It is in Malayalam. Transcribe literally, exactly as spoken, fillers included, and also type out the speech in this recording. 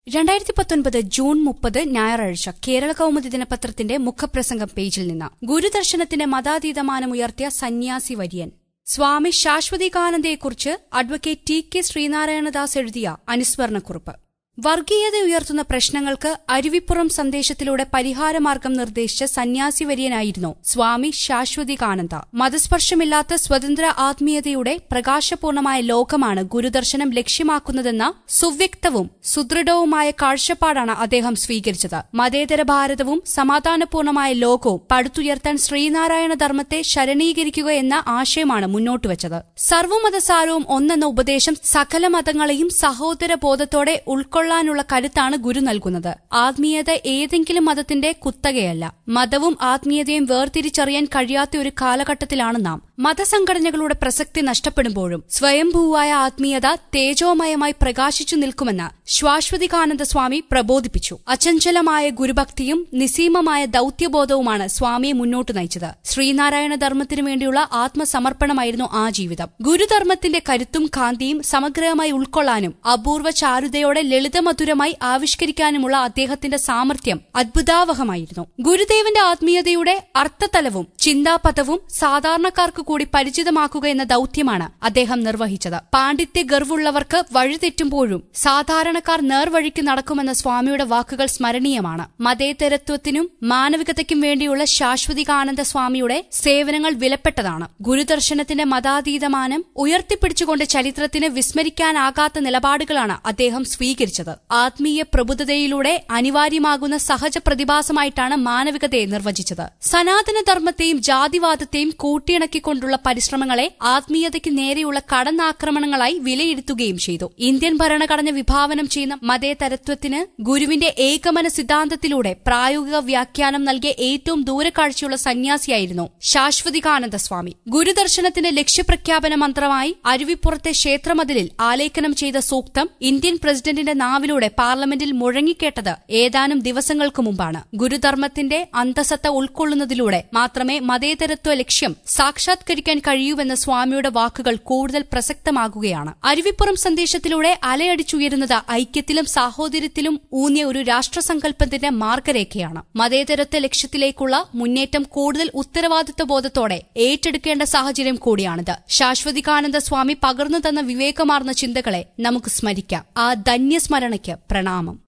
രണ്ടായിരത്തി പത്തൊൻപത് ജൂൺ മുപ്പത് ഞായറാഴ്ച കേരള കൗമുദി ദിനപത്രത്തിന്റെ മുഖപ്രസംഗം പേജിൽ നിന്ന് ഗുരുദർശനത്തിന്റെ മതാതീതമാനമുയർത്തിയ സന്യാസി വര്യൻ. സ്വാമി ശാശ്വതികാനന്ദയെക്കുറിച്ച് അഡ്വക്കേറ്റ് ടി കെ ശ്രീനാരായണദാസ് എഴുതിയ അനുസ്മരണക്കുറിപ്പ്. വർഗീയത ഉയർത്തുന്ന പ്രശ്നങ്ങൾക്ക് അരുവിപ്പുറം സന്ദേശത്തിലൂടെ പരിഹാരമാർഗം നിർദ്ദേശിച്ച സന്യാസി വര്യനായിരുന്നു സ്വാമി ശാശ്വതികാനന്ദ. മതസ്പർശമില്ലാത്ത സ്വതന്ത്ര ആത്മീയതയുടെ പ്രകാശപൂർണമായ ലോകമാണ് ഗുരുദർശനം ലക്ഷ്യമാക്കുന്നതെന്ന സുവ്യക്തവും സുദൃഢവുമായ കാഴ്ചപ്പാടാണ് അദ്ദേഹം സ്വീകരിച്ചത്. മതേതര ഭാരതവും സമാധാനപൂർണമായ ലോകവും പടുത്തുയർത്താൻ ശ്രീനാരായണ ധർമ്മത്തെ ശരണീകരിക്കുക എന്ന ആശയമാണ് മുന്നോട്ടുവച്ചത്. സർവ്വമതസാരവും ഒന്നെന്ന ഉപദേശം സകല മതങ്ങളെയും സഹോദര ബോധത്തോടെ ഉൾക്കൊള്ളാൻ ാനുള്ള കരുത്താണ് ഗുരു നൽകുന്നത്. ആത്മീയത ഏതെങ്കിലും മതത്തിന്റെ കുത്തകയല്ല. മതവും ആത്മീയതയും വേർതിരിച്ചറിയാൻ കഴിയാത്ത ഒരു കാലഘട്ടത്തിലാണ് നാം. മതസംഘടനകളുടെ പ്രസക്തി നഷ്ടപ്പെടുമ്പോഴും സ്വയംഭൂവായ ആത്മീയത തേജോമയമായി പ്രകാശിച്ചു നിൽക്കുമെന്ന് ശാശ്വതികാനന്ദ സ്വാമി പ്രബോധിപ്പിച്ചു. അചഞ്ചലമായ ഗുരുഭക്തിയും നിസീമമായ ദൌത്യബോധവുമാണ് സ്വാമിയെ മുന്നോട്ട് നയിച്ചത്. ശ്രീനാരായണ ധർമ്മത്തിനു വേണ്ടിയുള്ള ആത്മസമർപ്പണമായിരുന്നു ആ ജീവിതം. ഗുരുധർമ്മത്തിന്റെ കരുത്തും കാന്തിയും സമഗ്രമായി ഉൾക്കൊള്ളാനും അപൂർവ ചാരുതയോടെ ലളിതമധുരമായി ആവിഷ്കരിക്കാനുമുള്ള അദ്ദേഹത്തിന്റെ സാമർഥ്യം അത്ഭുതാവഹമായിരുന്നു. ഗുരുദേവന്റെ ആത്മീയതയുടെ അർത്ഥതലവും ചിന്താപഥവും സാധാരണക്കാർക്ക് കൂടി പരിചിതമാക്കുക എന്ന ദൌത്യമാണ് അദ്ദേഹം നിർവഹിച്ചത്. പാണ്ഡിത്യ ഗർവുള്ളവർക്ക് വഴിതെറ്റുമ്പോഴും സാധാരണക്കാർ നേർവഴിക്ക് നടക്കുമെന്ന സ്വാമിയുടെ വാക്കുകൾ സ്മരണീയമാണ്. മതേതരത്വത്തിനും മാനവികതയ്ക്കും വേണ്ടിയുള്ള ശാശ്വതികാനന്ദ സ്വാമിയുടെ സേവനങ്ങൾ വിലപ്പെട്ടതാണ്. ഗുരുദർശനത്തിന്റെ മതാതീതമാനം ഉയർത്തിപ്പിടിച്ചുകൊണ്ട് ചരിത്രത്തിന് വിസ്മരിക്കാനാകാത്ത നിലപാടുകളാണ് അദ്ദേഹം സ്വീകരിച്ചത്. ആത്മീയ പ്രബുദ്ധതയിലൂടെ അനിവാര്യമാകുന്ന സഹജ പ്രതിഭാസമായിട്ടാണ് മാനവികതയെ നിർവചിച്ചത്. സനാതനധർമ്മത്തെയും ജാതിവാദത്തെയും കൂട്ടിയിണക്കിക്കൊണ്ടുള്ള പരിശ്രമങ്ങളെ ആത്മീയതയ്ക്ക് നേരെയുള്ള കടന്നാക്രമണങ്ങളായി വിലയിരുത്തുകയും ചെയ്തു. ഇന്ത്യൻ ഭരണഘടന വിഭാവനം ചെയ്യുന്ന മതേതരത്വത്തിന് ഗുരുവിന്റെ ഏകമന സിദ്ധാന്തത്തിലൂടെ പ്രായോഗിക വ്യാഖ്യാനം നൽകിയ ഏറ്റവും ദൂരക്കാഴ്ചയുള്ള സന്യാസിയായിരുന്നു ശാശ്വതികാനന്ദ സ്വാമി. ഗുരുദർശനത്തിന്റെ ലക്ഷ്യപ്രഖ്യാപന മന്ത്രമായി അരുവിപ്പുറത്തെ ക്ഷേത്രമതിലിൽ ആലേഖനം ചെയ്ത സൂക്തം ഇന്ത്യൻ പ്രസിഡന്റിന്റെ നാവിലൂടെ പാർലമെന്റിൽ മുഴങ്ങിക്കേട്ടത് ഏതാനും ദിവസങ്ങൾക്ക് മുമ്പാണ്. ഗുരുധർമ്മത്തിന്റെ അന്തസത്ത ഉൾക്കൊള്ളുന്നതിലൂടെ മാത്രമേ മതേതരത്വ ലക്ഷ്യം സാക്ഷാത്കരിക്കാൻ കഴിയൂവെന്ന സ്വാമിയുടെ വാക്കുകൾ കൂടുതൽ പ്രസക്തമാകുകയാണ്. അരുവിപ്പുറം സന്ദേശത്തിലൂടെ അലയടിച്ചുയരുന്നത് ഐക്യത്തിലും സാഹോദര്യത്തിലും ഊന്നിയ ഒരു രാഷ്ട്രസങ്കല്പത്തിന്റെ മാർഗരേഖയാണ്. മതേതരത്വ ലക്ഷ്യത്തിലേക്കുള്ള മുന്നേറ്റം കൂടുതൽ ഉത്തരവാദിത്വ ബോധത്തോടെ ഏറ്റെടുക്കേണ്ട സാഹചര്യം കൂടിയാണിത്. ശാശ്വതികാനന്ദ സ്വാമി പകർന്നു തന്ന വിവേകമാർന്ന ചിന്തകളെ നമുക്ക് സ്മരിക്കാം. ആ ധന്യസ്മരണയ്ക്ക് പ്രണാമം.